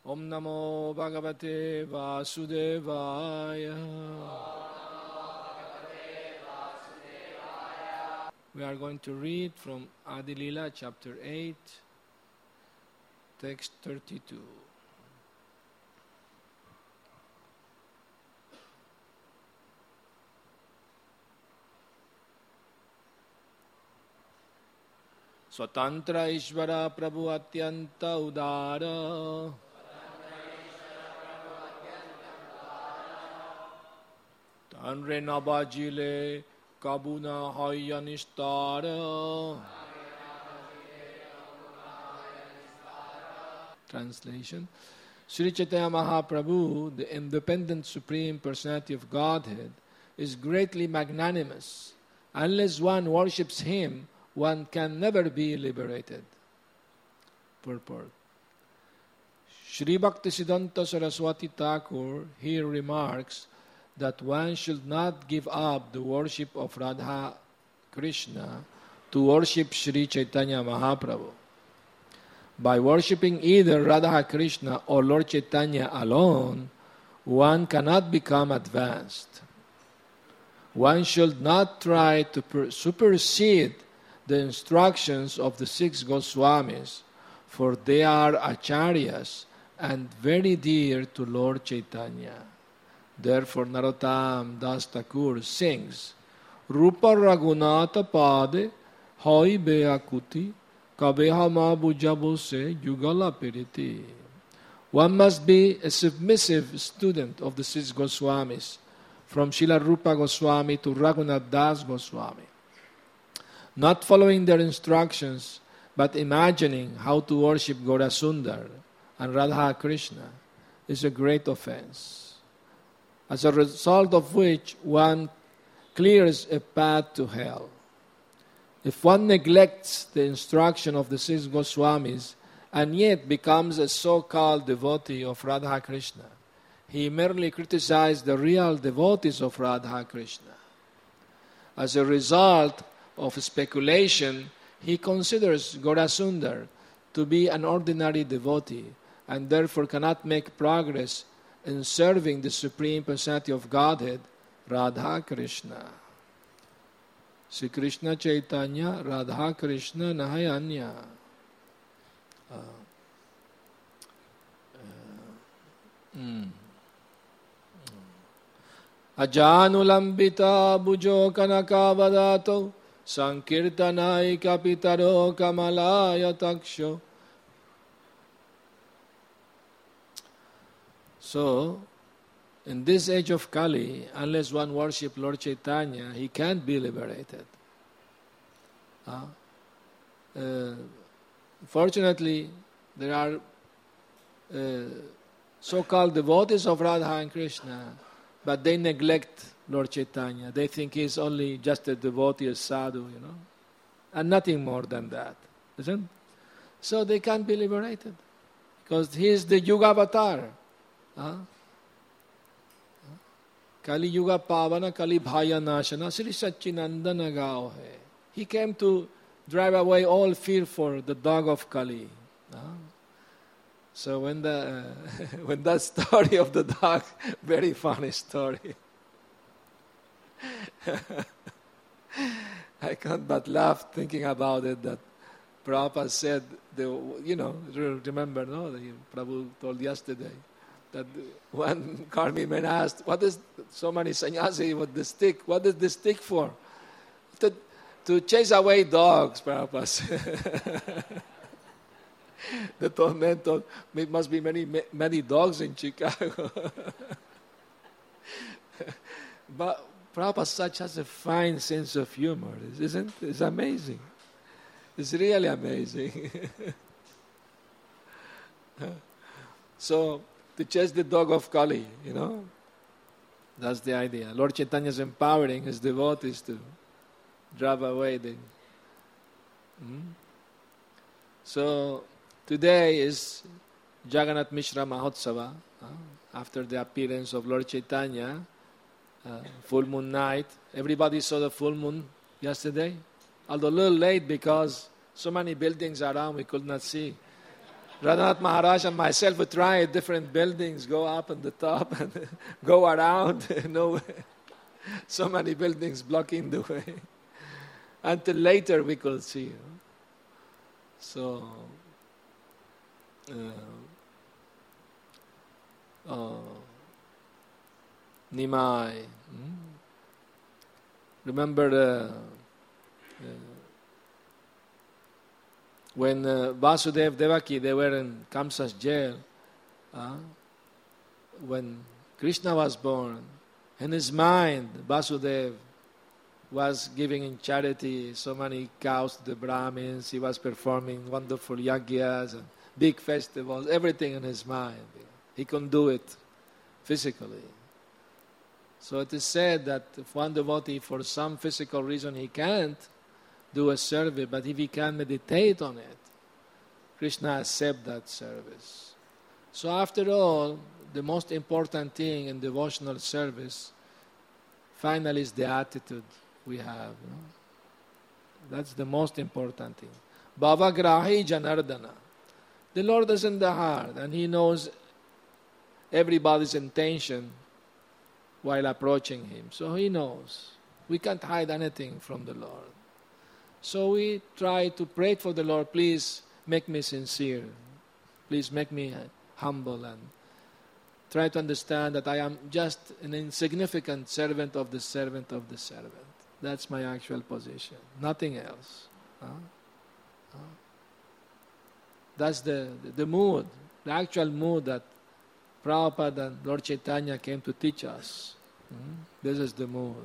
Om Namo Bhagavate Vasudevaya. We are going to read from Adi Lila, chapter 8, text 32. Swatantra Ishvara Prabhu Atyanta Udara Tanre Nabajile Kabuna Hayanistara. Translation. Sri Chaitanya Mahaprabhu, the independent Supreme Personality of Godhead, is greatly magnanimous. Unless one worships Him, one can never be liberated. Purport. Sri Bhaktisiddhanta Saraswati Thakur here remarks that one should not give up the worship of Radha Krishna to worship Sri Chaitanya Mahaprabhu. By worshipping either Radha Krishna or Lord Chaitanya alone, one cannot become advanced. One should not try to supersede the instructions of the 6 Goswamis, for they are acharyas and very dear to Lord Chaitanya. Therefore, Narottam Das Thakur sings, Rupa Raghunatha Pade Hoi Beakuti Kabeha Ma Bujabose Yugala Piriti. One must be a submissive student of the 6 Goswamis, from Srila Rupa Goswami to Raghunath Das Goswami. Not following their instructions, but imagining how to worship Gaurasundar and Radha Krishna is a great offense, as a result of which one clears a path to hell. If one neglects the instruction of the 6 Goswamis and yet becomes a so-called devotee of Radha Krishna, he merely criticized the real devotees of Radha Krishna. As a result of speculation, he considers Gaurasundar to be an ordinary devotee and therefore cannot make progress in serving the Supreme Personality of Godhead, Radha Krishna. Sri Krishna Chaitanya, Radha Krishna Nahayanya. Ajanulambita Bujo Kanakavadato Sankirtanai Kapitaro Kamalaya Taksho. So, in this age of Kali, unless one worships Lord Chaitanya, he can't be liberated. Fortunately, there are so-called devotees of Radha and Krishna, but they neglect Lord Chaitanya. They think he is only just a devotee, a sadhu, and nothing more than that. Isn't? So they can't be liberated, because he is the Yuga avatar. Kali Yuga Pavana Kali Bhaya Nashana Sri Satchinandana Gao hai. He came to drive away all fear for the dog of Kali. So when that story of the dog, very funny story. I can't but laugh thinking about it, that Prabhupada said, remember, no? Prabhu told yesterday, that one Karmi man asked, what is so many sannyasi with the stick? What is the stick for? To chase away dogs, Prabhupada said. The torment told, it must be many dogs in Chicago. But Prabhupada has a fine sense of humor, isn't it? It's amazing. It's really amazing. So, to chase the dog of Kali, that's the idea. Lord Chaitanya is empowering his devotees to drive away the... So, today is Jagannath Mishra Mahotsava, after the appearance of Lord Chaitanya, full moon night. Everybody saw the full moon yesterday, although a little late because so many buildings around we could not see. Radhanath Maharaj and myself would try different buildings, go up on the top and go around. So many buildings blocking the way. Until later we could see. So, Nimai. Remember when Vasudeva Devaki, they were in Kamsa's jail, when Krishna was born, in his mind, Vasudeva was giving in charity so many cows to the Brahmins, he was performing wonderful yagyas and big festivals, everything in his mind. He couldn't do it physically. So it is said that if one devotee, for some physical reason, he can't do a service, but if he can meditate on it, Krishna accepts that service. So after all, the most important thing in devotional service, finally, is the attitude we have. That's the most important thing. Bhavagrahi Janardana. The Lord is in the heart, and He knows everybody's intention while approaching Him. So He knows. We can't hide anything from the Lord. So we try to pray for the Lord, please make me sincere. Please make me humble and try to understand that I am just an insignificant servant of the servant of the servant. That's my actual position. Nothing else. That's the mood, the actual mood that Prabhupada and Lord Chaitanya came to teach us. This is the mood.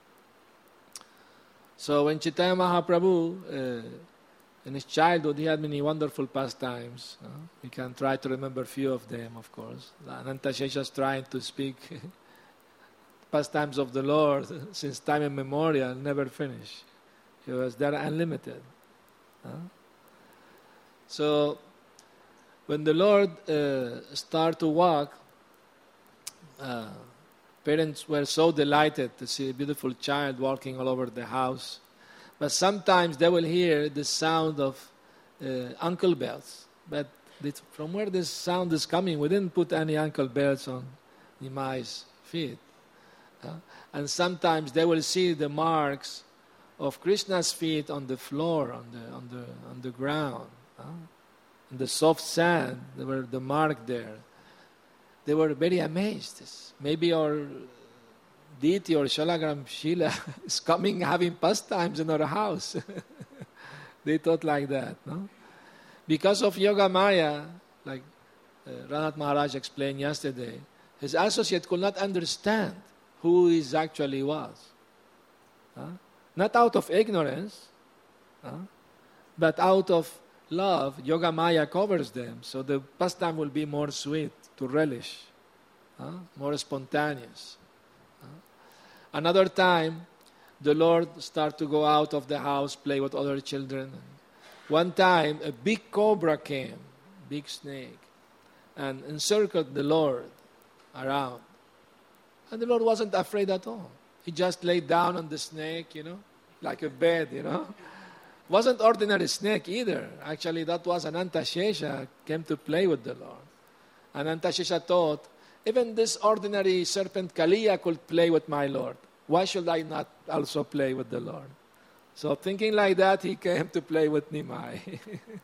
So when Chaitanya Mahaprabhu, in his childhood, he had many wonderful pastimes. We can try to remember a few of them, of course. Anantashesha is trying to speak pastimes of the Lord since time immemorial, never finish. He was there unlimited. So when the Lord started to walk, parents were so delighted to see a beautiful child walking all over the house. But sometimes they will hear the sound of ankle bells. But from where this sound is coming, we didn't put any ankle bells on Nimai's feet. And sometimes they will see the marks of Krishna's feet on the floor, on the ground. In the soft sand, there were the mark there. They were very amazed. Maybe our deity or Shalagram Shila is coming having pastimes in our house. They thought like that, no? Because of Yoga Maya, like Radhanath Maharaj explained yesterday, his associate could not understand who he actually was. Not out of ignorance, but out of love. Yoga Maya covers them, so the pastime will be more sweet to relish, more spontaneous. Another time, the Lord started to go out of the house, play with other children. One time, a big cobra came, big snake, and encircled the Lord around. And the Lord wasn't afraid at all. He just laid down on the snake, like a bed, Wasn't ordinary snake either. Actually, that was Anantashesha came to play with the Lord. Anantashesha thought, even this ordinary serpent Kaliya could play with my Lord. Why should I not also play with the Lord? So thinking like that, he came to play with Nimai.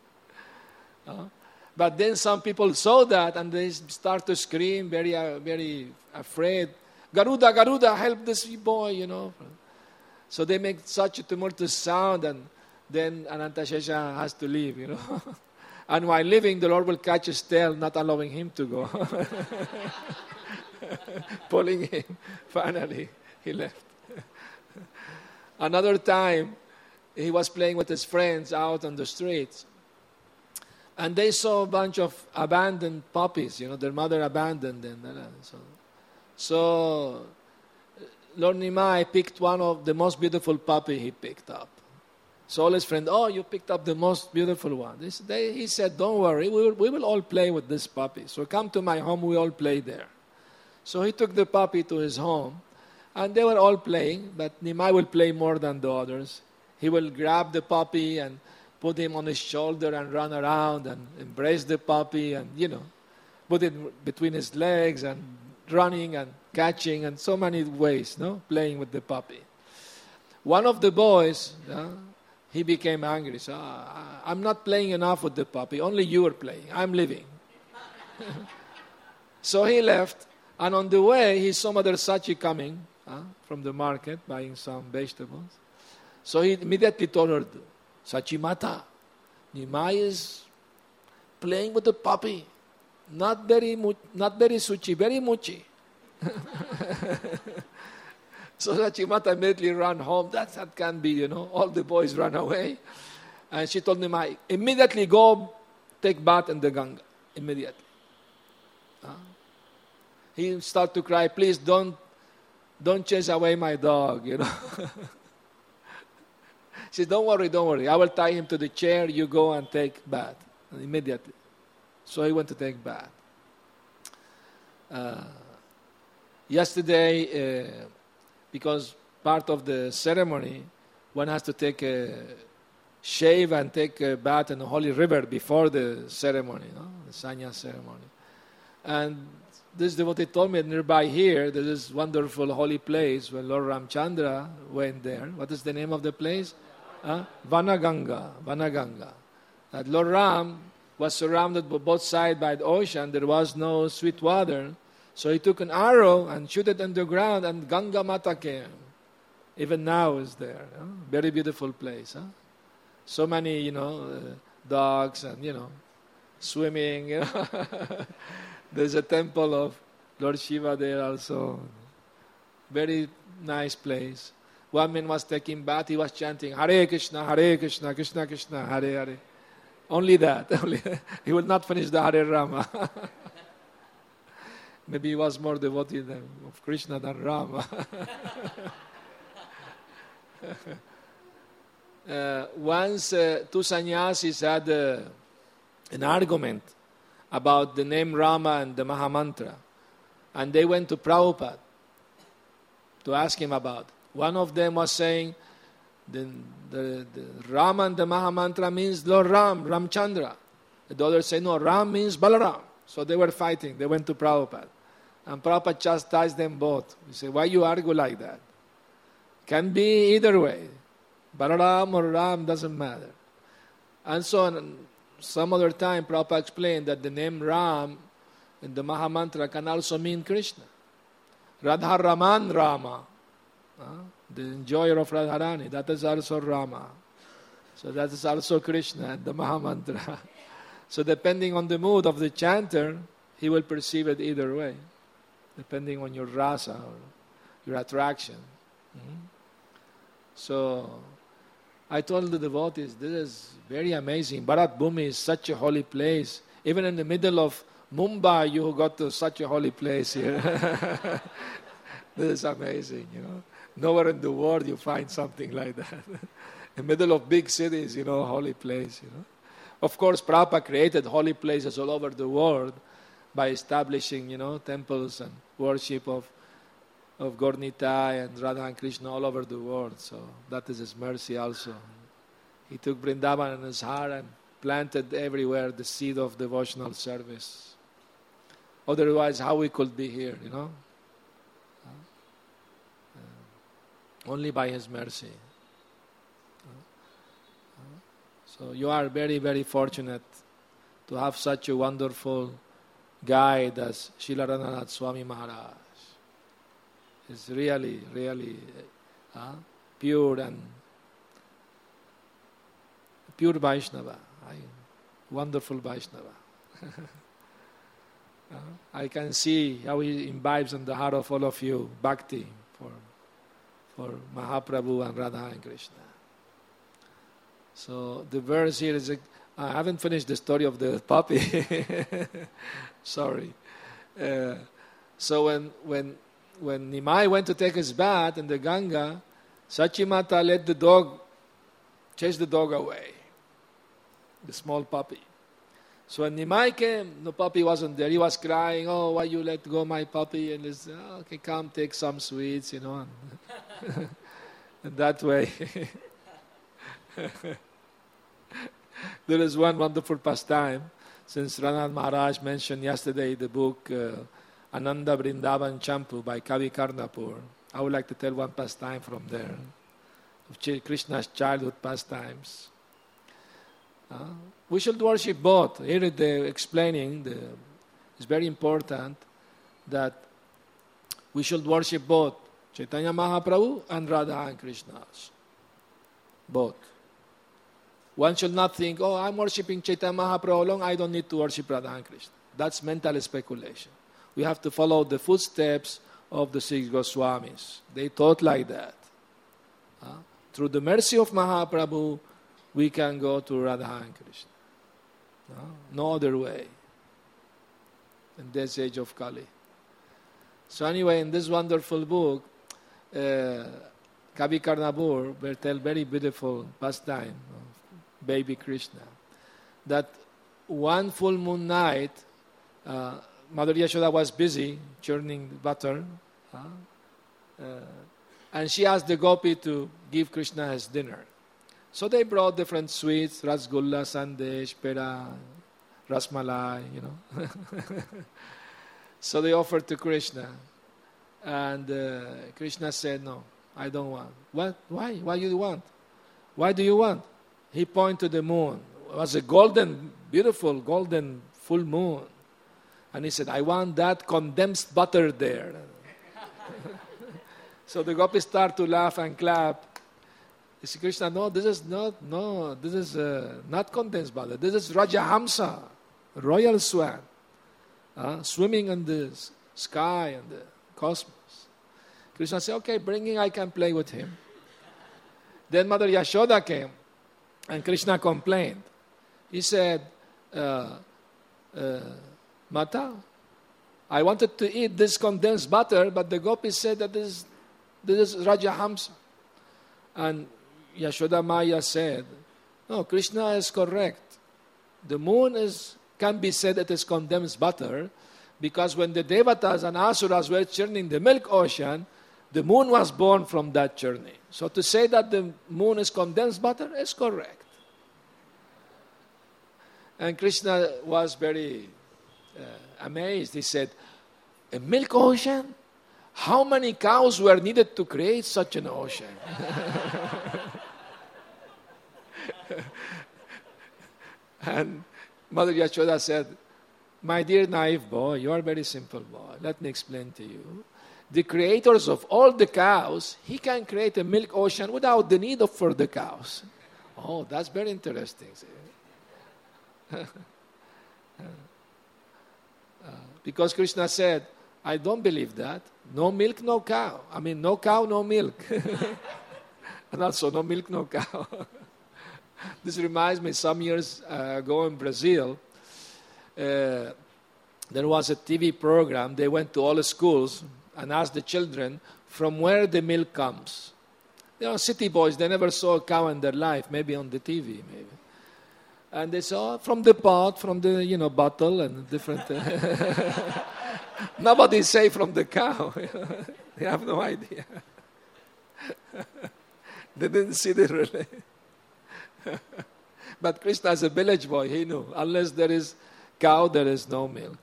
But then some people saw that and they start to scream, very, very afraid. Garuda, Garuda, help this boy, So they make such a tumultuous sound, and then Anantashesha has to leave, And while leaving, the Lord will catch his tail, not allowing him to go. Pulling him. Finally, he left. Another time, he was playing with his friends out on the streets. And they saw a bunch of abandoned puppies. Their mother abandoned them. So Lord Nimai picked one of the most beautiful puppy he picked up. So all his friends, you picked up the most beautiful one. He said, don't worry, we will all play with this puppy. So come to my home, we all play there. So he took the puppy to his home, and they were all playing, but Nimai will play more than the others. He will grab the puppy and put him on his shoulder and run around and embrace the puppy and, put it between his legs and running and catching and so many ways, playing with the puppy. One of the boys, he became angry. So, I'm not playing enough with the puppy. Only you are playing. I'm leaving. So he left. And on the way, he saw Mother Sachi coming from the market, buying some vegetables. So he immediately told her, Sachi Mata, Nimai is playing with the puppy. Not very suchi, very muchi. So Sachi Mata immediately ran home. That can't be, all the boys ran away. And she told Nimai, immediately go take bath in the Ganga. Immediately. He started to cry, please don't chase away my dog, She said, don't worry. I will tie him to the chair. You go and take bath. And immediately. So he went to take bath. Yesterday, because part of the ceremony, one has to take a shave and take a bath in the holy river before the ceremony, the sanya ceremony. And this devotee told me nearby here, there is wonderful holy place where Lord Ramchandra went there. What is the name of the place? Vanaganga. That Lord Ram was surrounded by both sides by the ocean. There was no sweet water. So he took an arrow and shoot it on the ground and Ganga Mata came. Even now is there. Very beautiful place. So many, dogs and, swimming. There's a temple of Lord Shiva there also. Very nice place. One man was taking bath, he was chanting, Hare Krishna, Krishna Krishna, Hare Hare. Only that. He would not finish the Hare Rama. Maybe he was more devotee of Krishna than Rama. Once two sannyasis had an argument about the name Rama and the Mahamantra. And they went to Prabhupada to ask him about it. One of them was saying, the Rama and the Mahamantra means Lord Ram, Ramchandra. The other said, no, Ram means Balaram. So they were fighting. They went to Prabhupada. And Prabhupada chastised them both. He said, why you argue like that? Can be either way. Balaram or Ram doesn't matter. And so some other time, Prabhupada explained that the name Ram in the Mahamantra can also mean Krishna. Radha Raman Rama, the enjoyer of Radharani, that is also Rama. So that is also Krishna, the Mahamantra. So depending on the mood of the chanter, he will perceive it either way, depending on your rasa or your attraction. So I told the devotees, this is very amazing. Bharat Bhumi is such a holy place. Even in the middle of Mumbai, you got to such a holy place here. This is amazing, Nowhere in the world you find something like that. In the middle of big cities, holy place, Of course, Prabhupada created holy places all over the world by establishing, temples and worship of Gaura-Nitai and Radha and Krishna all over the world. So that is his mercy also. He took Vrindavan in his heart and planted everywhere the seed of devotional service. Otherwise, how we could be here, Only by his mercy. So you are very, very fortunate to have such a wonderful guide as Srila Radhanath Swami Maharaj. He's really, really pure and pure Vaishnava. Wonderful Vaishnava. I can see how he imbibes in the heart of all of you bhakti for Mahaprabhu and Radha and Krishna. So the verse here is, I haven't finished the story of the puppy. Sorry. So when Nimai went to take his bath in the Ganga, Sachi Mata let the dog chase the dog away, the small puppy. So when Nimai came, the puppy wasn't there. He was crying, oh, why you let go my puppy? And he said, okay, come take some sweets, And, and that way. There is one wonderful pastime. Since Ranad Maharaj mentioned yesterday the book Ananda Vrindavan Champu by Kavi Karnapur, I would like to tell one pastime from there, of Krishna's childhood pastimes. We should worship both. Here they're explaining, it's very important that we should worship both Chaitanya Mahaprabhu and Radha and Krishna. Both. One should not think, oh, I'm worshipping Chaitanya Mahaprabhu alone, I don't need to worship Radha and Krishna. That's mental speculation. We have to follow the footsteps of the six Goswamis. They taught like that. Through the mercy of Mahaprabhu, we can go to Radha and Krishna. No other way in this age of Kali. So anyway, in this wonderful book, Kavi Karnapur will tell very beautiful pastime of baby Krishna. That one full moon night, Mother Yashoda was busy churning butter, and she asked the gopi to give Krishna his dinner. So they brought different sweets, rasgulla, sandesh, pera, rasmalai, So they offered to Krishna. And Krishna said, no, I don't want. What? Why? Why do you want? Why do you want? He pointed to the moon. It was a golden, beautiful, golden full moon. And he said, I want that condensed butter there. So the gopis start to laugh and clap. He said, Krishna, no, this is not condensed butter. This is Rajahamsa, royal swan, swimming in the sky and the cosmos. Krishna said, okay, bring him, I can play with him. Then Mother Yashoda came, and Krishna complained. He said, Mata, I wanted to eat this condensed butter, but the gopis said that this is Rajahamsa. And Yashoda Maya said, no, Krishna is correct. The moon can be said it is condensed butter, because when the Devatas and Asuras were churning the milk ocean, the moon was born from that journey. So to say that the moon is condensed butter is correct. And Krishna was very amazed. He said, a milk ocean? How many cows were needed to create such an ocean? And Mother Yashoda said, my dear naive boy, you are a very simple boy. Let me explain to you. The creators of all the cows, he can create a milk ocean without the need for the cows. Oh, that's very interesting. Because Krishna said, I don't believe that. No milk, no cow. I mean, no cow, no milk. And also, no milk, no cow. This reminds me, some years ago in Brazil, there was a TV program. They went to all the schools and asked the children from where the milk comes. City boys, they never saw a cow in their life, maybe on the TV, maybe. And they saw from the pot, from the, bottle and different... Nobody say from the cow. They have no idea. They didn't see the relation. But Krishna, as a village boy, he knew. Unless there is cow, there is no milk.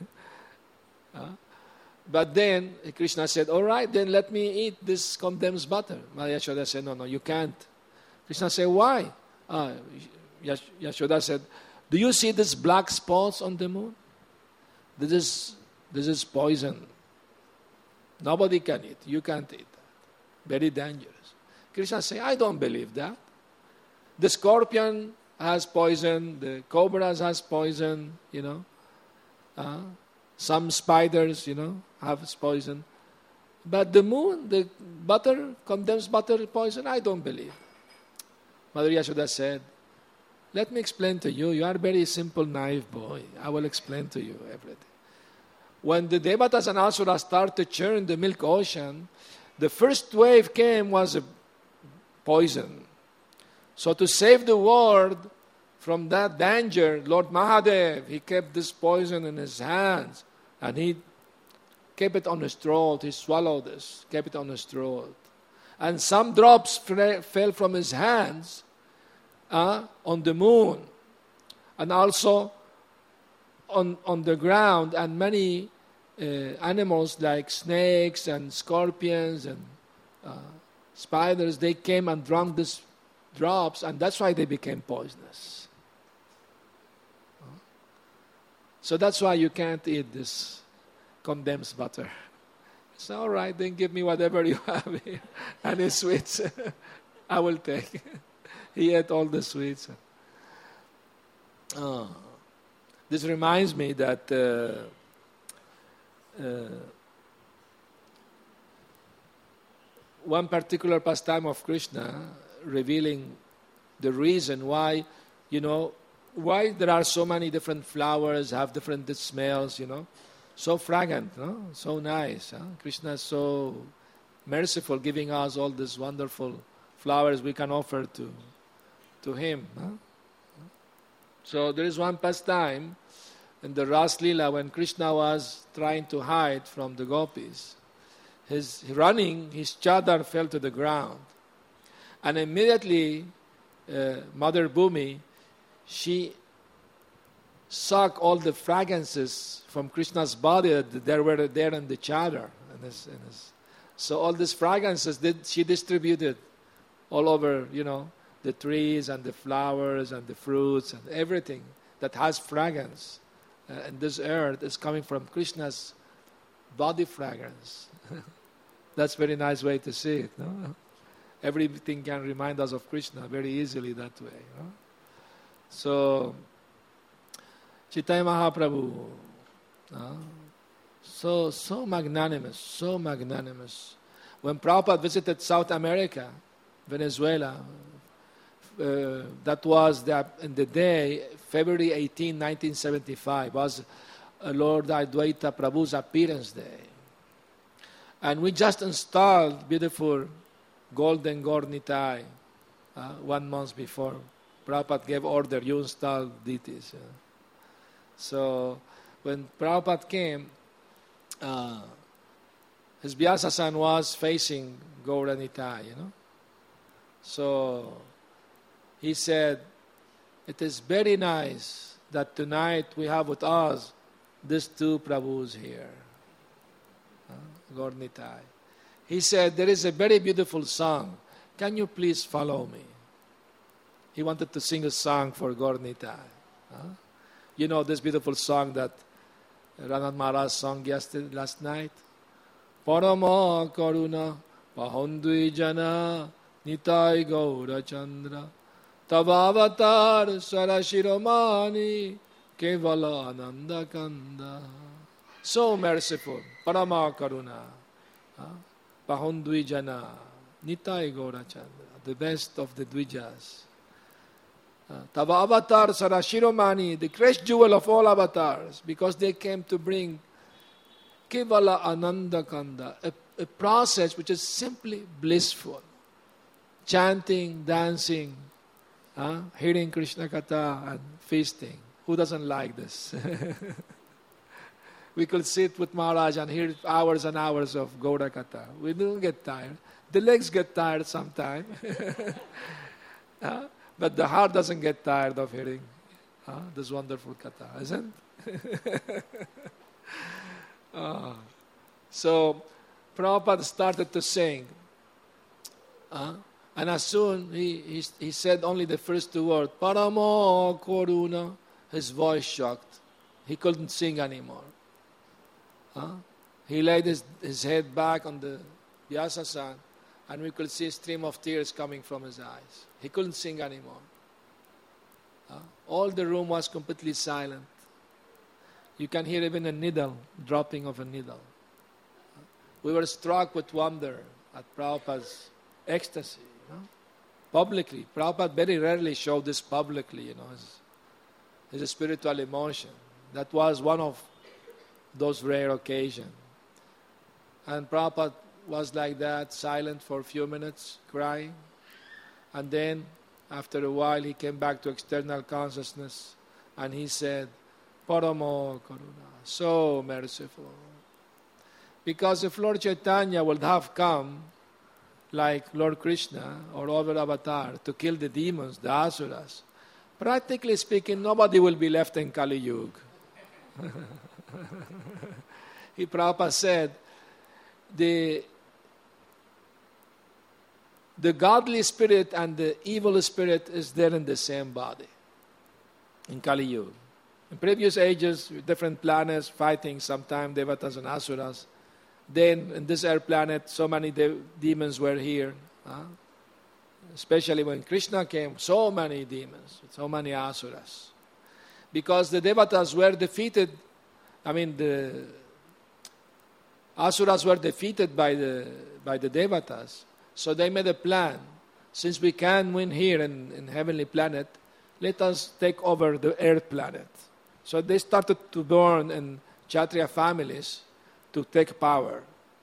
But then Krishna said, all right, then let me eat this condensed butter. Yashoda said, no, you can't. Krishna said, why? Yashoda said, do you see these black spots on the moon? This is poison. Nobody can eat. You can't eat that. Very dangerous. Krishna said, I don't believe that. The scorpion has poison. The cobras has poison, Some spiders, have poison. But the moon, the butter, condensed butter poison, I don't believe. Mother Yashoda said, let me explain to you. You are a very simple, naive boy. I will explain to you everything. When the Devatas and Asuras started to churn the milk ocean, the first wave came was a poison. So to save the world from that danger, Lord Mahadev, he kept this poison in his hands and he kept it on his throat. He swallowed this, kept it on his throat. And some drops fell from his hands on the moon, and also on the ground, and many animals like snakes and scorpions and spiders, they came and drank these drops, and that's why they became poisonous. So that's why you can't eat this condensed butter. It's all right, then give me whatever you have here. Any sweets, I will take. He ate all the sweets. This reminds me that one particular pastime of Krishna, revealing the reason why, why there are so many different flowers, have different smells, so fragrant, no? So nice. Krishna is so merciful, giving us all these wonderful flowers we can offer to him. So there is one pastime in the Ras Leela when Krishna was trying to hide from the gopis. His chadar fell to the ground. And immediately, Mother Bhumi, she sucked all the fragrances from Krishna's body that were there in the chadar. So all these fragrances, she distributed all over, the trees and the flowers and the fruits and everything that has fragrance. And this earth is coming from Krishna's body fragrance. That's a very nice way to see it. No? Everything can remind us of Krishna very easily that way. No? So, Chaitanya Mahaprabhu, so magnanimous, so magnanimous. When Prabhupada visited South America, Venezuela, that was in the day, February 18, 1975, was Lord Advaita Prabhu's appearance day. And we just installed beautiful golden Gaur Nitai 1 month before. Prabhupada gave order, you install deities. So when Prabhupada came, his Vyasa-san was facing Gaur Nitai, So he said, it is very nice that tonight we have with us these two Prabhus here. Gaur Nitai. He said, there is a very beautiful song. Can you please follow me? He wanted to sing a song for Gaur Nitai. You know this beautiful song that Ranat Maharaj sang last night? Parama Karuna Pahondui Jana Nitai Gaura Chandra Tavavatar Sarashiromani Kevala Ananda Kanda. So merciful. Parama Karuna. Pahondui Jana Nitai Gaura Chandra. The best of the Dvijas. Tava Avatar Sarashiromani, the crest jewel of all avatars, because they came to bring Kevala Ananda Kanda, a process which is simply blissful. Chanting, dancing, hearing Krishna Katha and feasting. Who doesn't like this? We could sit with Maharaj and hear hours and hours of Gaura Katha. We don't get tired. The legs get tired sometime. But the heart doesn't get tired of hearing this wonderful Katha, isn't it? So Prabhupada started to sing. And as soon he said only the first two words, Paramo Koruna, his voice shocked. He couldn't sing anymore. He laid his head back on the Vyasa-san, and we could see a stream of tears coming from his eyes. He couldn't sing anymore. All the room was completely silent. You can hear even a needle, dropping of a needle. We were struck with wonder at Prabhupada's ecstasy. Publicly. Prabhupada very rarely showed this publicly, his spiritual emotion. That was one of those rare occasions. And Prabhupada was like that, silent for a few minutes, crying. And then, after a while, he came back to external consciousness, and he said, Paramo Karuna, so merciful. Because if Lord Chaitanya would have come like Lord Krishna or other avatar to kill the demons, the asuras, practically speaking, nobody will be left in Kali Yuga. Prabhupada said, the godly spirit and the evil spirit is there in the same body in Kali Yuga. In previous ages, different planets fighting, sometimes devatas and asuras. Then in this air planet, so many demons were here. Especially when Krishna came, so many demons, so many asuras. Because the devatas were defeated, the asuras were defeated by the devatas. So they made a plan. Since we can win here in heavenly planet, let us take over the earth planet. So they started to born in Kshatriya families to take power.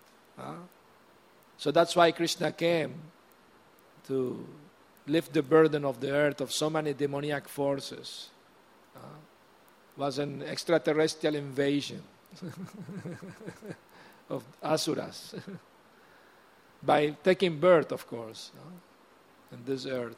So that's why Krishna came, to lift the burden of the earth of so many demoniac forces. Was an extraterrestrial invasion of asuras by taking birth, of course, in this earth.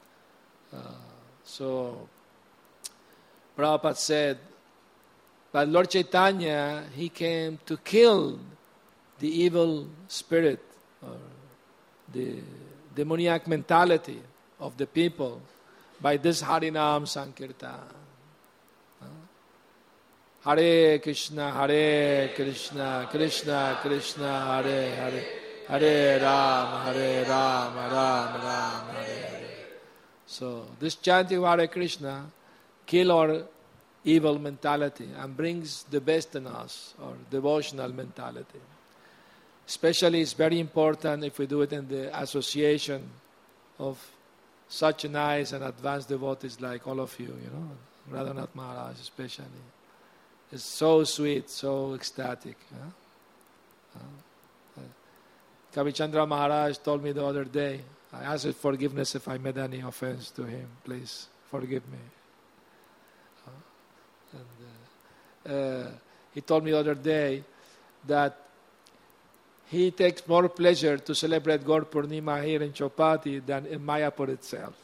So Prabhupada said, but Lord Chaitanya, he came to kill the evil spirit or the demoniac mentality of the people by this Harinam Sankirtan. Hare Krishna, Krishna Krishna, Hare Hare, Hare Rama, Rama Hare Hare. So this chanting of Hare Krishna kill our evil mentality and brings the best in us, or devotional mentality. Especially it's very important if we do it in the association of such nice and advanced devotees like all of you, Radhanath Maharaj especially. It's so sweet, so ecstatic. Kavichandra Maharaj told me the other day, I asked forgiveness if I made any offense to him. Please forgive me. He told me the other day that he takes more pleasure to celebrate Gaur Purnima here in Chowpatty than in Mayapur itself.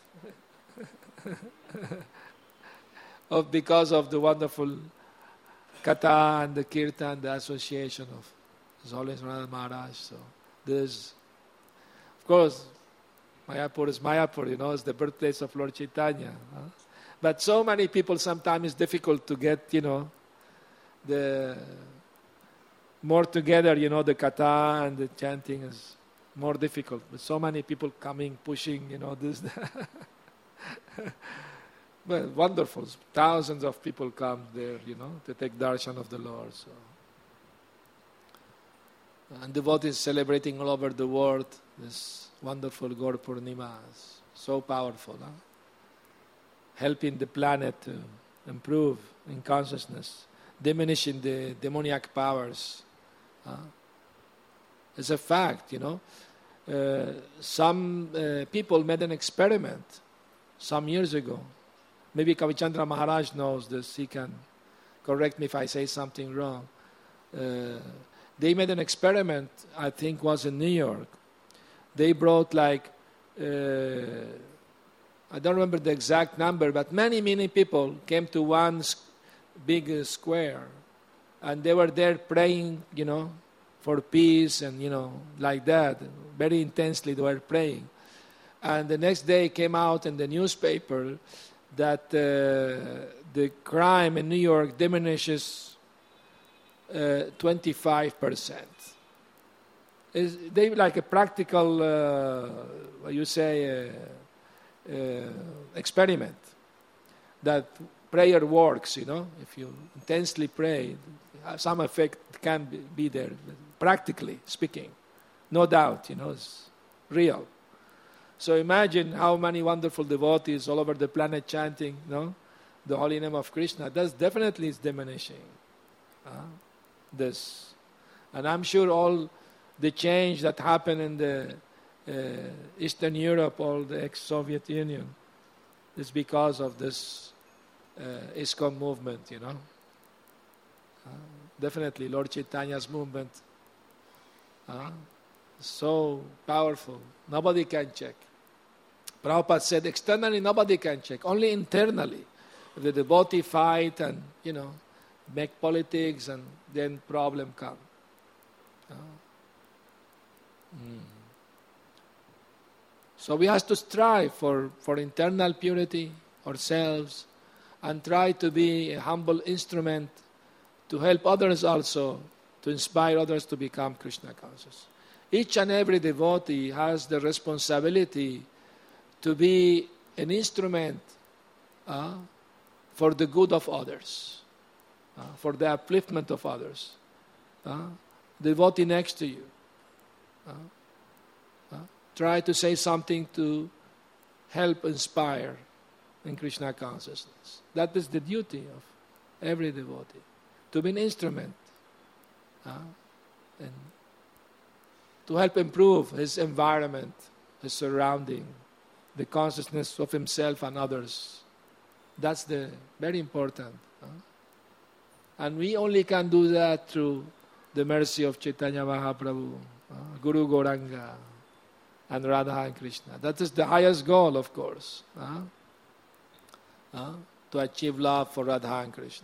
Because of the wonderful Katha and the Kirtan, the association of His Holiness Radha Maharaj. So this, of course, Mayapur is Mayapur, it's the birthplace of Lord Chaitanya. But so many people, sometimes it's difficult to get, the more together, the Katha and the chanting is more difficult. But so many people coming, pushing, this. Well, wonderful. Thousands of people come there, to take darshan of the Lord. So. And devotees celebrating all over the world this wonderful Gaur Purnima. So powerful, helping the planet to improve in consciousness, diminishing the demoniac powers. It's a fact, Some people made an experiment some years ago. Maybe Kavichandra Maharaj knows this. He can correct me if I say something wrong. They made an experiment, I think was in New York. They brought I don't remember the exact number, but many people came to one big square. And they were there praying, for peace and, like that. Very intensely they were praying. And the next day came out in the newspaper that the crime in New York diminishes 25%. They like a practical, experiment that prayer works, If you intensely pray, some effect can be there, practically speaking. No doubt, it's real. So imagine how many wonderful devotees all over the planet chanting, the holy name of Krishna. That definitely is diminishing this. And I'm sure all the change that happened in the Eastern Europe, all the ex-Soviet Union, is because of this ISKCON movement, Definitely Lord Chaitanya's movement So powerful. Nobody can check. Prabhupada said externally nobody can check, only internally. If the devotee fight and, make politics, and then problem come. So we have to strive for internal purity ourselves and try to be a humble instrument to help others also, to inspire others to become Krishna conscious. Each and every devotee has the responsibility to be an instrument for the good of others, for the upliftment of others. The devotee next to you. Try to say something to help inspire in Krishna consciousness. That is the duty of every devotee, to be an instrument and to help improve his environment, his surrounding, the consciousness of himself and others. That's the very important. And we only can do that through the mercy of Chaitanya Mahaprabhu, Guru Gauranga, and Radha and Krishna. That is the highest goal, of course, to achieve love for Radha and Krishna.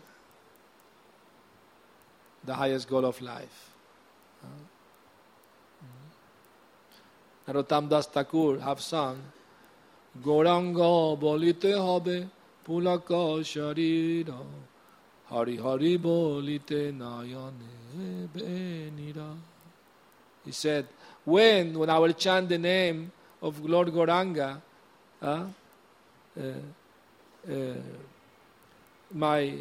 The highest goal of life. Narottam Das Thakur have sung, Gauranga bolite hobe pulaka sharira, Hari Hari bolite nayane benira. He said, when I will chant the name of Lord Gauranga, my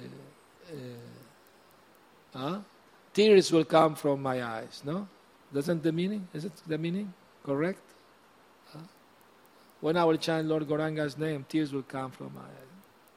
tears will come from my eyes. No? Doesn't the meaning? Is it the meaning? Correct? When I will chant Lord Gauranga's name, tears will come from my eyes.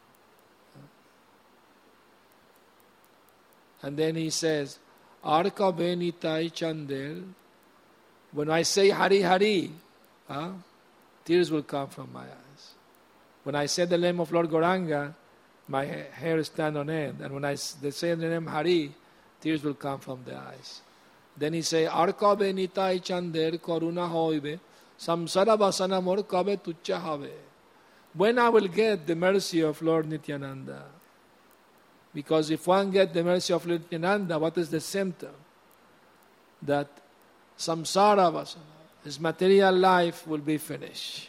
And then he says, Arka benitai chandel. When I say Hari Hari, tears will come from my eyes. When I say the name of Lord Gauranga, my hair stand on end. And when they say the name Hari, tears will come from the eyes. Then he say, Arka benitai chandel karuna hoibe, samsara vasana mor kabe tuccha have. When I will get the mercy of Lord Nityananda? Because if one gets the mercy of Lord Nityananda, what is the symptom? That samsara vasana, his material life will be finished.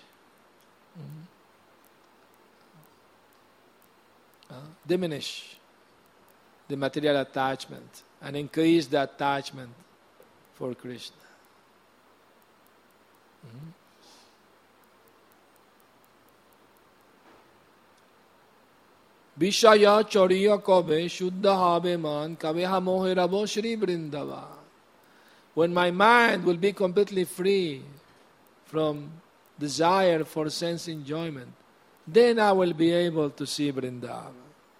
Diminish the material attachment and increase the attachment for Krishna. Vishaya chariya kabe shuddha habe man kabe hamohe rabo Shri Vrindavan. When my mind will be completely free from desire for sense enjoyment, then I will be able to see Vrindavan.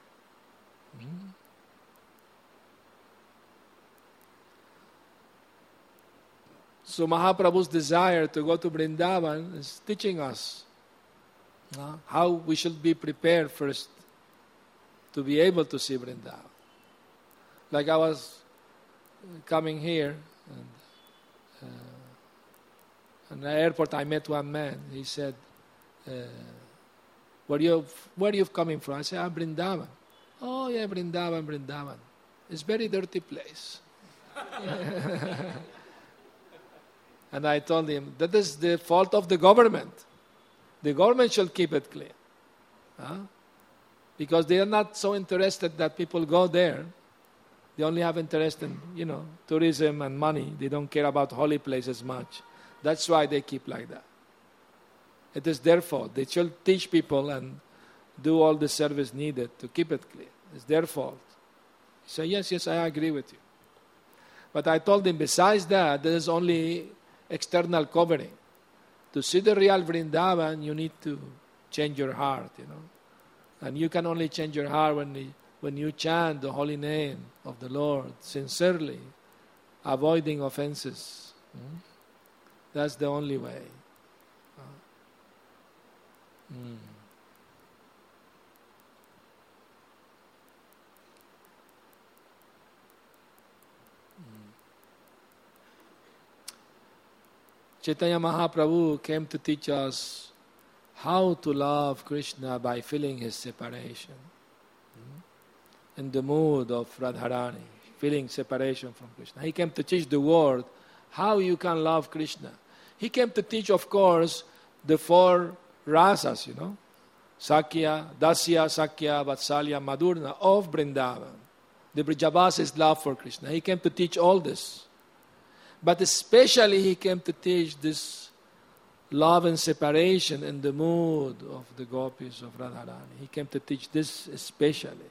So Mahaprabhu's desire to go to Vrindavan is teaching us how we should be prepared first to be able to see Vrindavan. Like I was coming here, and in the airport I met one man. He said, where are you coming from? I said, Vrindavan. Oh yeah, Vrindavan. It's a very dirty place. And I told him, that is the fault of the government. The government should keep it clean. Because they are not so interested that people go there. They only have interest in, tourism and money. They don't care about holy places much. That's why they keep like that. It is their fault. They should teach people and do all the service needed to keep it clean. It's their fault. He said, yes, I agree with you. But I told him, besides that, there is only external covering. To see the real Vrindavan, you need to change your heart, And you can only change your heart when you chant the holy name of the Lord sincerely, avoiding offenses. That's the only way. Chaitanya Mahaprabhu came to teach us how to love Krishna by feeling his separation. In the mood of Radharani, feeling separation from Krishna. He came to teach the world how you can love Krishna. He came to teach, of course, the four rasas, Sakya, Dasya, Sakya, Vatsalya, Madhurya of Vrindavan. The Brijavasa's love for Krishna. He came to teach all this. But especially he came to teach this love and separation in the mood of the gopis of Radharani. He came to teach this especially.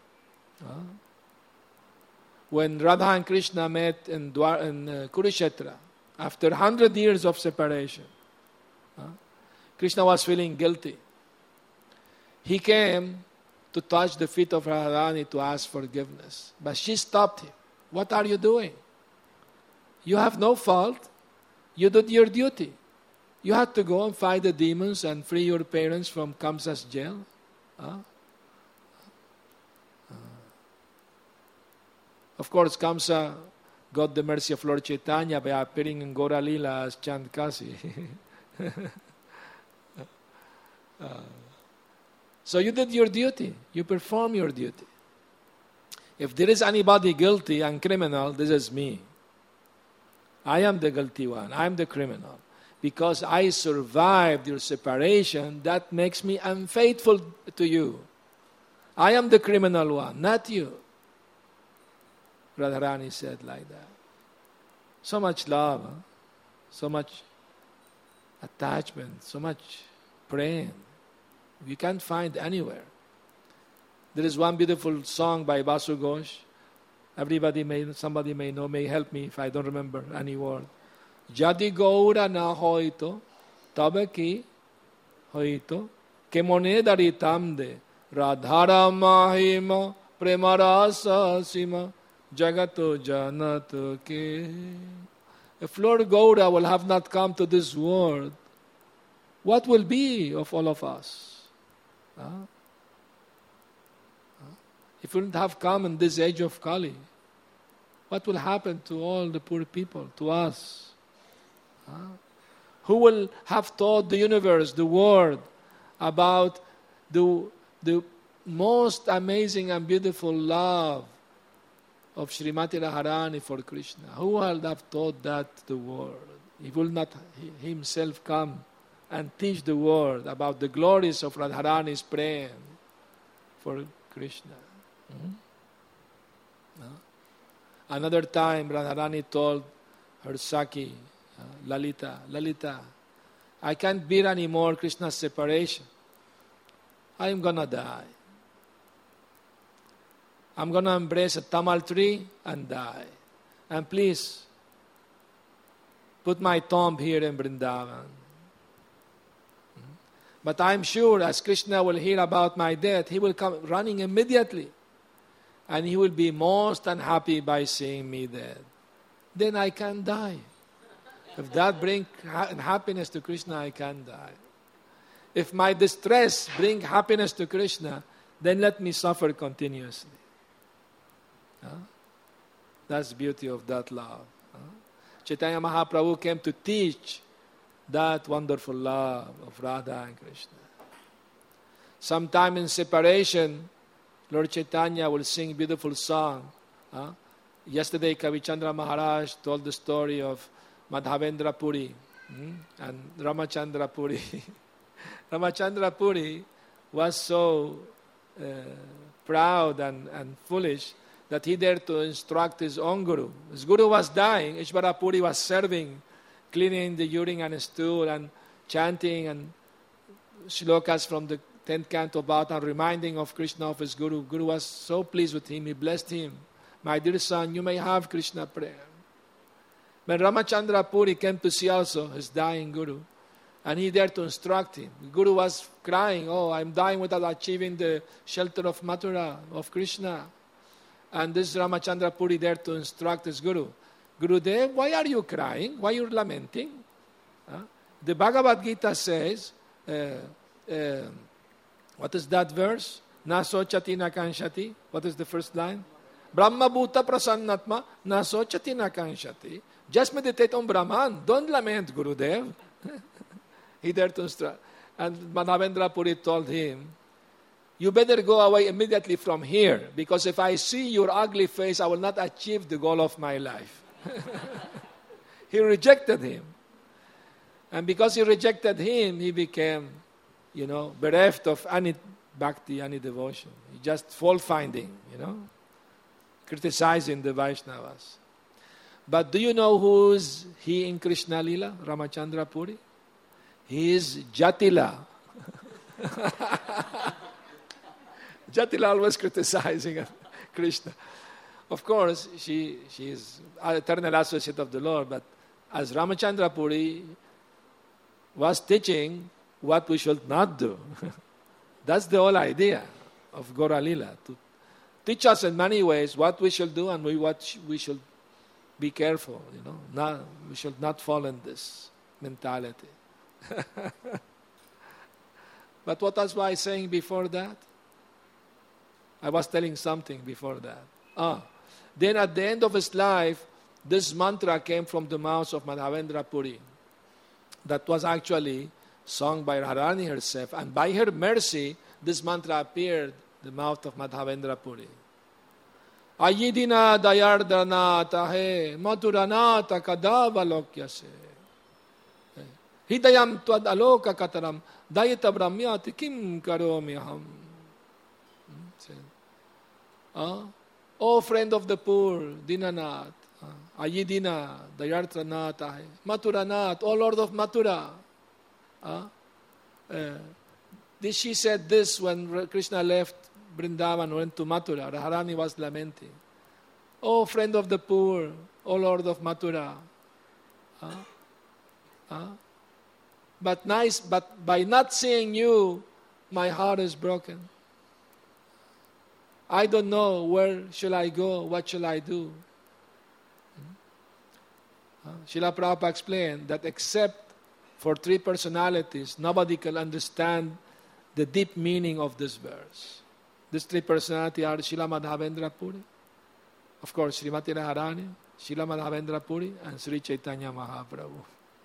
When Radha and Krishna met in Kurukshetra, after 100 years of separation, Krishna was feeling guilty. He came to touch the feet of Radharani to ask forgiveness. But she stopped him. What are you doing? You have no fault. You did your duty. You had to go and fight the demons and free your parents from Kamsa's jail. Of course, Kamsa got the mercy of Lord Chaitanya by appearing in Gaura Lila as Chandkasi. So you did your duty. You performed your duty. If there is anybody guilty and criminal, this is me. I am the guilty one. I am the criminal. Because I survived your separation, that makes me unfaithful to you. I am the criminal one, not you. Radharani said like that. So much love, so much attachment, so much praying. You can't find anywhere. There is one beautiful song by Basu Ghosh. Somebody may know, may help me if I don't remember any word. Jadi Gaura na hoito, tabe ki hoito, ke mone daritamde, Radhara mahima, premarasa sima, jagato janato ke. If Lord Gaura will have not come to this world, what will be of all of us? If he wouldn't have come in this age of Kali, what will happen to all the poor people, to us? Who will have taught the universe, the world, about the most amazing and beautiful love of Srimati Radharani for Krishna? Who will have taught that to the world? He will not himself come and teach the world about the glories of Radharani's praying for Krishna. Another time, Radharani told her Saki, Lalita, I can't bear anymore Krishna's separation. I'm gonna die. I'm gonna embrace a tamal tree and die. And please, put my tomb here in Vrindavan. But I'm sure as Krishna will hear about my death, he will come running immediately. And he will be most unhappy by seeing me dead. Then I can die. If that brings happiness to Krishna, I can die. If my distress brings happiness to Krishna, then let me suffer continuously. That's the beauty of that love. Chaitanya Mahaprabhu came to teach that wonderful love of Radha and Krishna. Sometime in separation, Lord Chaitanya will sing beautiful song. Yesterday, Kavichandra Maharaj told the story of Madhavendra Puri and Ramachandra Puri. Ramachandra Puri was so proud and foolish that he dared to instruct his own guru. His guru was dying. Ishvara Puri was serving, cleaning the urine and stool and chanting and shlokas from the 10th canto about and reminding of Krishna of his guru. Guru was so pleased with him. He blessed him. My dear son, you may have Krishna prayer. When Ramachandra Puri came to see also his dying guru, and he dared to instruct him. The guru was crying, oh, I'm dying without achieving the shelter of Mathura, of Krishna. And this Ramachandra Puri dared to instruct his guru. Gurudev, why are you crying? Why are you lamenting? The Bhagavad Gita says, what is that verse? Na sochati na kanshati. What is the first line? Brahma Bhuta Prasannatma Nasochati Nakanshati. Just meditate on Brahman. Don't lament, Gurudev. He dared to instruct. And Madhavendra Puri told him, you better go away immediately from here, because if I see your ugly face, I will not achieve the goal of my life. He rejected him. And because he rejected him, he became, bereft of any bhakti, any devotion. He just fault-finding, criticizing the Vaishnavas. But do you know who is he in Krishna Lila, Ramachandra Puri? He is Jatila. Jatila always criticizing Krishna. Of course, she is an eternal associate of the Lord, but as Ramachandra Puri was teaching what we should not do. That's the whole idea of Gaura Lila, to teach us in many ways what we should do and what we should be careful, we should not fall in this mentality. But what was I saying before that? I was telling something before that. Then at the end of his life, this mantra came from the mouth of Madhavendra Puri. That was actually sung by Radharani herself. And by her mercy, this mantra appeared in the mouth of Madhavendra Puri. Ayidina dayardana tahe maturanata kadavalokyase. Hidayam twad aloka kataram dayita brahmyati kim karomi aham. Oh, friend of the poor, Dinanath, Ayidina, Dayartranath, Mathuranath, oh Lord of Mathura. She said this when Krishna left Vrindavan, went to Mathura. Radharani was lamenting. Oh, friend of the poor, oh Lord of Mathura. But by not seeing you, my heart is broken. I don't know where shall I go, what shall I do. Srila Prabhupada explained that except for three personalities, nobody can understand the deep meaning of this verse. These three personalities are Srila Madhavendra Puri, of course Srimati Radharani, Srila Madhavendra Puri, and Sri Chaitanya Mahaprabhu.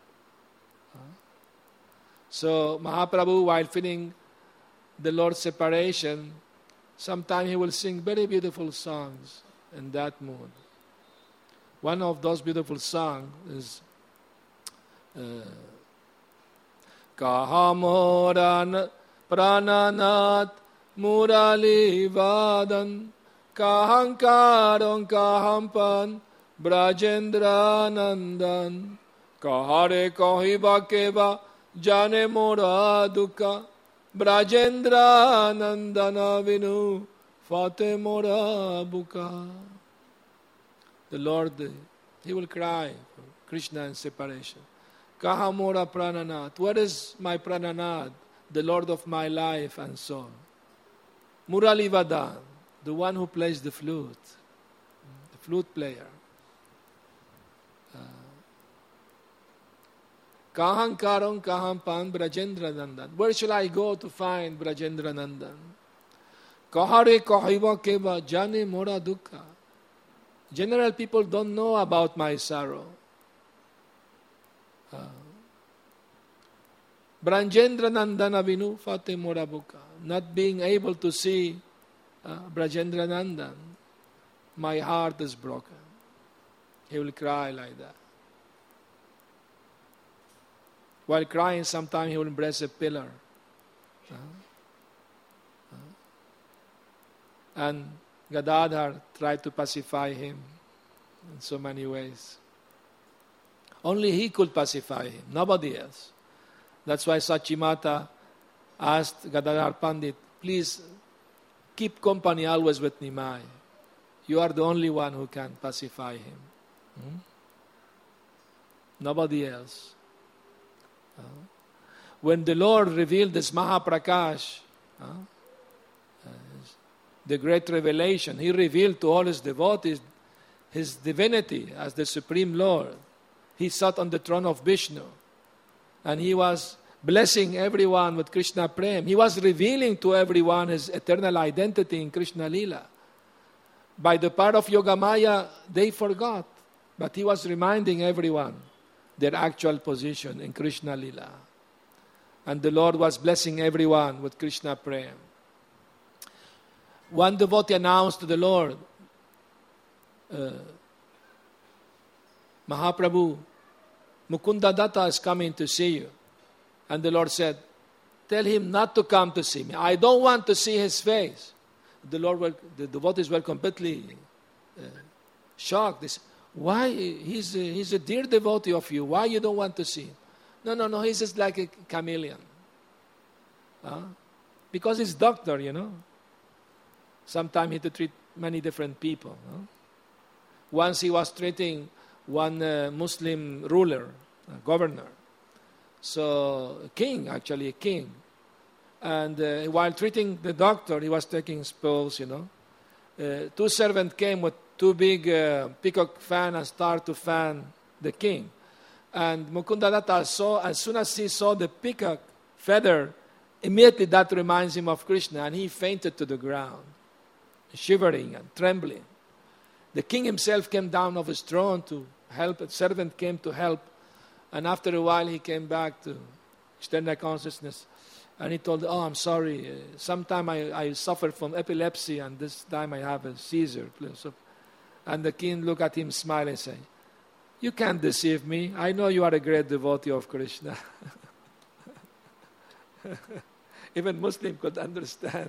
So Mahaprabhu, while feeling the Lord's separation, sometime he will sing very beautiful songs in that mood. One of those beautiful songs is Kahamoran Prananat Murali Vadan Kahankaron Kahampan Brajendra Nandan Kahare Kahiba Keva Jane Mora Duka Brajendra Nandana Vinu Fate Mora Buka. The Lord, He will cry for Krishna in separation. Kaha Mora Prananath. Where is my Prananath, the Lord of my life and soul? Murali Vadan, the one who plays the flute player. Kahankaram Kahampan Brajendra Nandan. Where shall I go to find Brajendra Nandan? Kahare Kahiva Keva Jane Mora Dukkha. General people don't know about my sorrow. Brajendra Nandana Vinu Fate Mora Buka. Not being able to see Brajendra Nandan, my heart is broken. He will cry like that. While crying, sometimes he will embrace a pillar. And Gadadhar tried to pacify him in so many ways. Only he could pacify him, nobody else. That's why Sachimata asked Gadadhar Pandit, please keep company always with Nimai. You are the only one who can pacify him. Nobody else. When the Lord revealed this Mahaprakash, the great revelation, He revealed to all His devotees His divinity as the Supreme Lord. He sat on the throne of Vishnu and He was blessing everyone with Krishna Prem. He was revealing to everyone His eternal identity in Krishna Lila. by the part of Yogamaya, they forgot. But he was reminding everyone their actual position in Krishna Lila. And the Lord was blessing everyone with Krishna Prem. One devotee announced to the Lord, Mahaprabhu, Mukunda Datta is coming to see you. And the Lord said, tell him not to come to see me. I don't want to see his face. The devotees were completely shocked. They said, why? He's a dear devotee of you. Why you don't want to see him? No, he's just like a chameleon. Because he's doctor, Sometimes he had to treat many different people. Once he was treating one Muslim ruler, governor. So, a king. And while treating the doctor, he was taking pills, Two servants came with two big peacock fan and started to fan the king. And Mukunda Datta saw, as soon as he saw the peacock feather, immediately that reminds him of Krishna, and he fainted to the ground, shivering and trembling. The king himself came down off his throne to help. A servant came to help. And after a while, he came back to external consciousness. And he told, I'm sorry. Sometime I suffer from epilepsy, and this time I have a seizure. And the king looked at him, smiled, and said, you can't deceive me. I know you are a great devotee of Krishna. Even Muslim could understand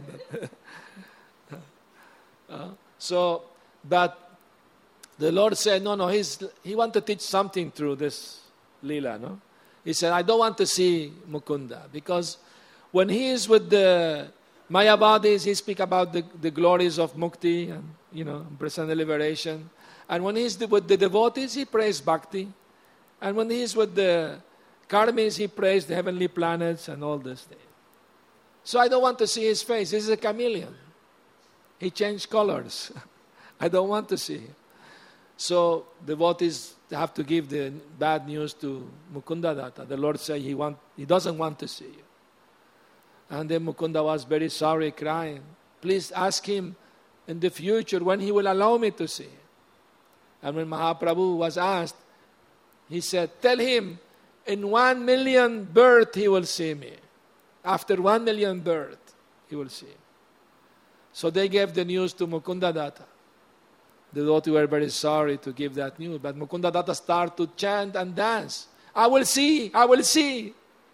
that. But the Lord said, no, he wanted to teach something through this Leela, no? He said, I don't want to see Mukunda, because when he is with the Mayavadis, he speaks about the glories of Mukti and, personal liberation. And when he's with the devotees, he prays Bhakti. And when he's with the Karmis, he prays the heavenly planets and all this thing. So I don't want to see his face. He's a chameleon. He changed colors. I don't want to see him. So devotees have to give the bad news to Mukunda Datta. The Lord said he doesn't want to see you. And then Mukunda was very sorry, crying. Please ask him in the future when he will allow me to see him. And when Mahaprabhu was asked, he said, tell him in 1 million births he will see me. After 1 million births, he will see him. So they gave the news to Mukunda Datta. The devotees were very sorry to give that news, but Mukunda Datta started to chant and dance. I will see, I will see.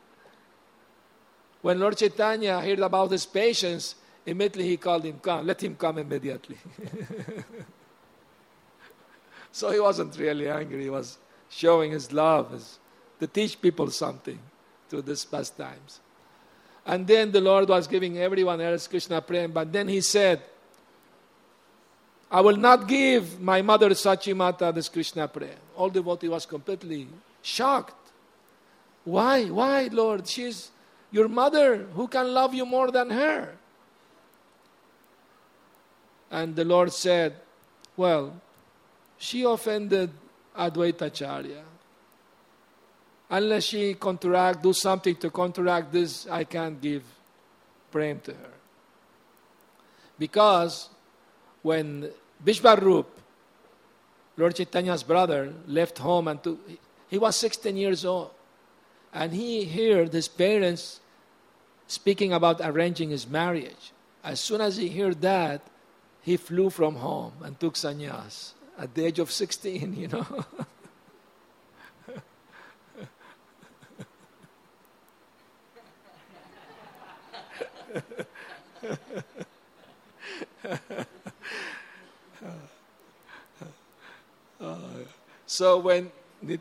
When Lord Chaitanya heard about his patience, immediately he called him, come, let him come immediately. So he wasn't really angry, he was showing his love to teach people something through these pastimes. And then the Lord was giving everyone else Krishna Prem, but then he said, I will not give my mother Sachimata this Krishna Prem. All devotee was completely shocked. Why? Why, Lord? She's your mother. Who can love you more than her? And the Lord said, well, she offended Advaita Acharya. Unless she do something to counteract this, I can't give prem to her. Because when Vishvarup, Lord Chaitanya's brother, left home and he was 16 years old. And he heard his parents speaking about arranging his marriage. As soon as he heard that, he flew from home and took sannyas at the age of 16, So when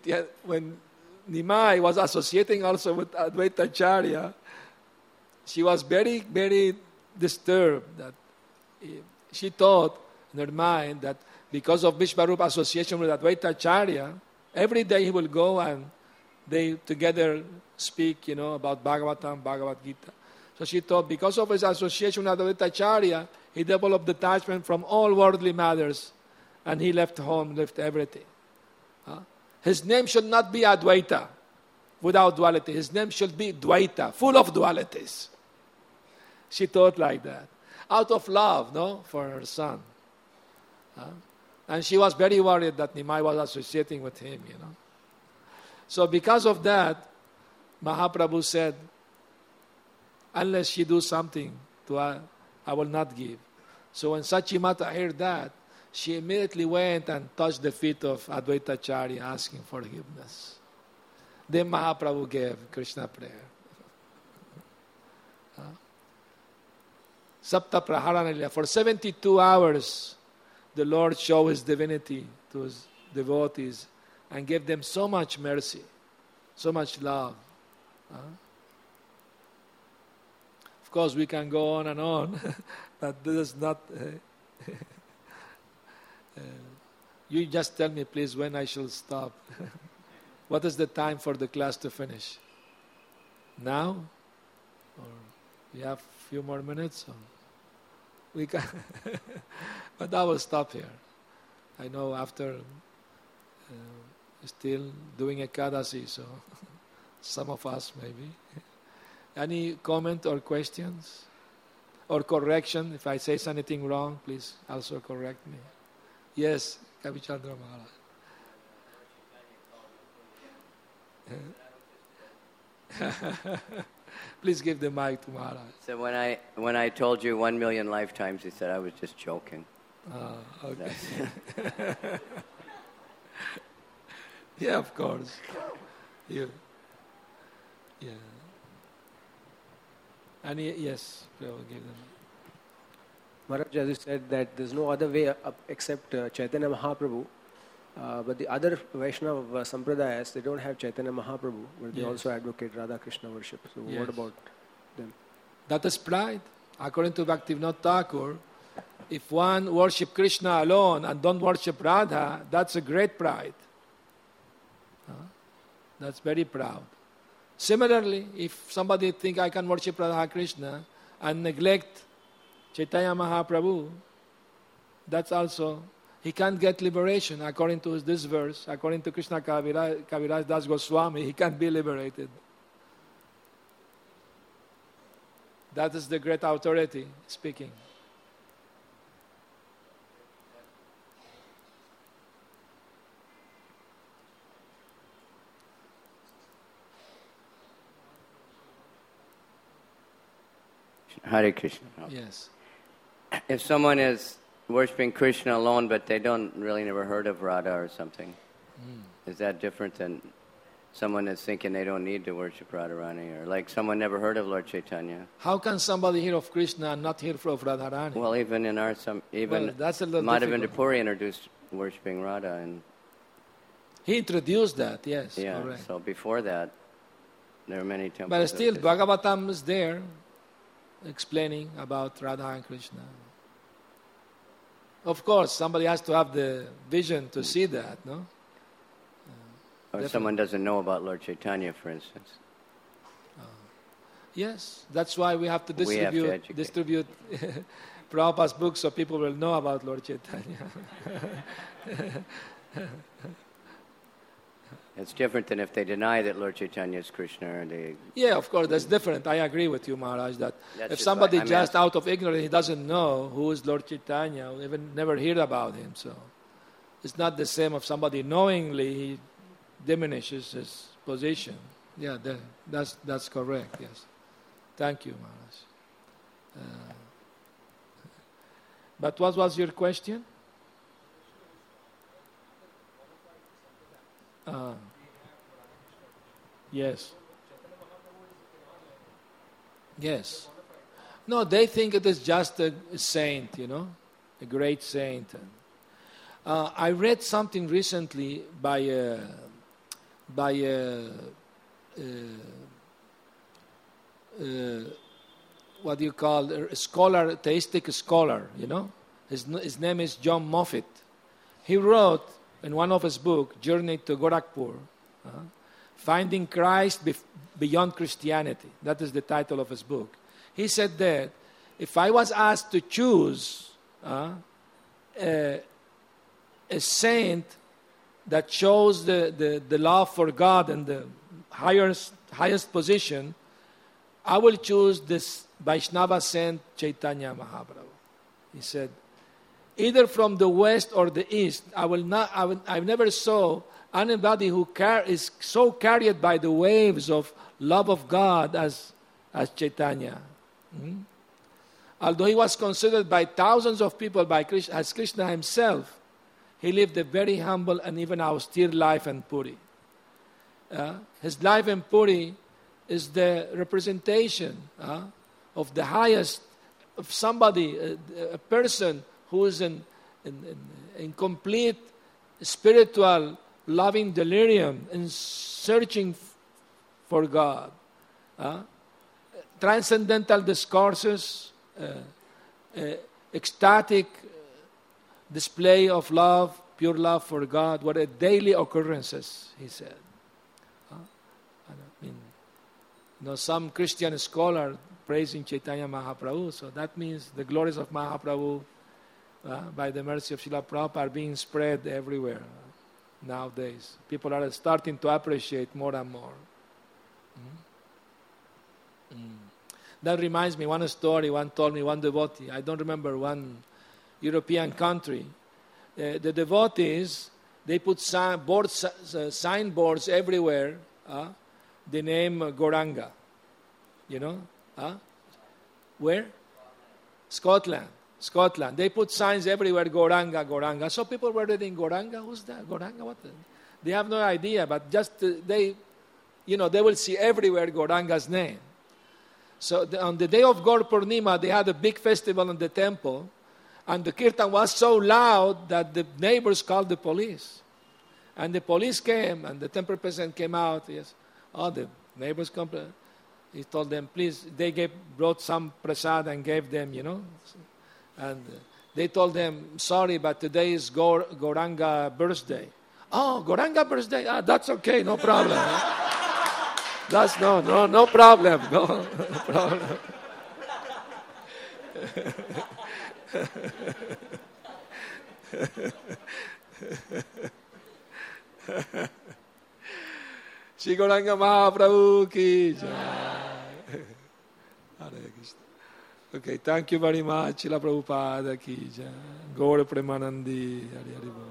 Nimai was associating also with Advaita Acharya, she was very, very disturbed. That she thought in her mind that because of Vishvarup association with Advaita Acharya, every day he will go and they together speak, about Bhagavatam, Bhagavad Gita. So she thought because of his association with Advaita Acharya, he developed detachment from all worldly matters and he left home, left everything. His name should not be Advaita, without duality. His name should be Dvaita, full of dualities. She thought like that. Out of love, for her son. And she was very worried that Nimai was associating with him, So because of that, Mahaprabhu said, unless she do something to her, I will not give. So when Sachimata heard that, she immediately went and touched the feet of Advaita Acharya asking forgiveness. Then Mahaprabhu gave Krishna prayer. Sapta Praharana Lila. For 72 hours, the Lord showed His divinity to His devotees and gave them so much mercy, so much love. Of course, we can go on and on, but this is not... you just tell me, please, when I shall stop. What is the time for the class to finish? Now? Or we have a few more minutes? Or we can... But I will stop here. I know after still doing Ekadasi, so some of us maybe. Any comment or questions? Or correction? If I say anything wrong, please also correct me. Yes, Kavichandra Maharaj. Please give the mic to Maharaj. So when I told you 1 million lifetimes, he said I was just joking. Okay. Yeah, of course. Yeah. And yes, I will give them. Maharaj, as you said that there's no other way up except Chaitanya Mahaprabhu. But the other Vaishnava Sampradayas, they don't have Chaitanya Mahaprabhu, but they also advocate Radha Krishna worship. So what about them? That is pride. According to Bhaktivinoda Thakur, if one worship Krishna alone and don't worship Radha, that's a great pride. That's very proud. Similarly, if somebody think I can worship Radha Krishna and neglect Chaitanya Mahaprabhu, that's also, he can't get liberation according to this verse, according to Krishna Kaviraj Das Goswami, he can't be liberated. That is the great authority speaking. Hare Krishna. Yes. If someone is worshipping Krishna alone, but they don't really never heard of Radha or something, is that different than someone that's thinking they don't need to worship Radharani, or like someone never heard of Lord Chaitanya? How can somebody hear of Krishna and not hear of Radharani? Well, even in our that's a little Madhavendra difficult. Puri introduced worshipping Radha, and He introduced that, yes. yeah. Correct. So before that, there are many temples. But still, Bhagavatam is there, explaining about Radha and Krishna. Of course, somebody has to have the vision to see that, no? Or someone doesn't know about Lord Chaitanya, for instance. Yes, that's why we have to We have to distribute Prabhupada's books so people will know about Lord Chaitanya. It's different than if they deny that Lord Chaitanya is Krishna, or they... Yeah, of course, that's different. I agree with you, Maharaj, that That's if just somebody like- I'm just asking- out of ignorance, he doesn't know who is Lord Chaitanya, or even never heard about him, so it's not the same if somebody knowingly he diminishes his position. Yeah, that's correct, yes. Thank you, Maharaj. But what was your question? Yes. Yes. No, they think it is just a saint, a great saint. I read something recently by what do you call a scholar, theistic scholar, His name is John Moffitt. He wrote in one of his books, Journey to Gorakhpur, Finding Christ Beyond Christianity. That is the title of his book. He said that if I was asked to choose a saint that shows the love for God and the highest position, I will choose this Vaishnava saint Chaitanya Mahaprabhu. He said, either from the west or the east. I never saw anybody who is so carried by the waves of love of God as Chaitanya. Although he was considered by thousands of people as Krishna himself, he lived a very humble and even austere life in Puri. His life in Puri is the representation of the highest, of somebody, a person who is in complete spiritual loving delirium and searching for God. Transcendental discourses, ecstatic display of love, pure love for God, were daily occurrences, he said. Some Christian scholar praising Chaitanya Mahaprabhu, so that means the glories of Mahaprabhu, by the mercy of Srila Prabhupada, are being spread everywhere nowadays. People are starting to appreciate more and more. That reminds me, one story, one told me, one devotee, I don't remember, one European country. The devotees, they put signboards everywhere, the name Gauranga. Where? Scotland. They put signs everywhere, Gauranga, Gauranga. So people were reading, Gauranga, who's that? Gauranga, what? They have no idea, but just they will see everywhere Gauranga's name. So on the day of Gaur Purnima, they had a big festival in the temple, and the kirtan was so loud that the neighbors called the police. And the police came, and the temple president came out. Yes, the neighbors come. He told them, please, brought some prasad and gave them, And they told them, sorry, but today is Gauranga birthday. Oh, Gauranga birthday? That's okay, no problem. That's no problem. No problem. Shri Gauranga Mahaprabhu ki jai. Hare Krishna. Okay, thank you very much. Srila Prabhupada ki jai. Gaur Premanandi. Hare Hare.